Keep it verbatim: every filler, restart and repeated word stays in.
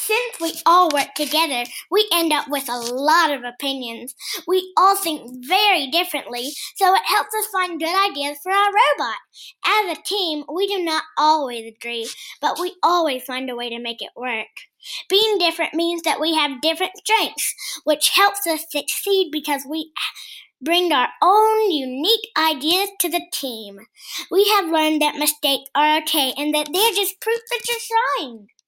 Since we all work together, we end up with a lot of opinions. We all think very differently, so it helps us find good ideas for our robot. As a team, we do not always agree, but we always find a way to make it work. Being different means that we have different strengths, which helps us succeed because we bring our own unique ideas to the team. We have learned that mistakes are okay and that they're just proof that you're trying.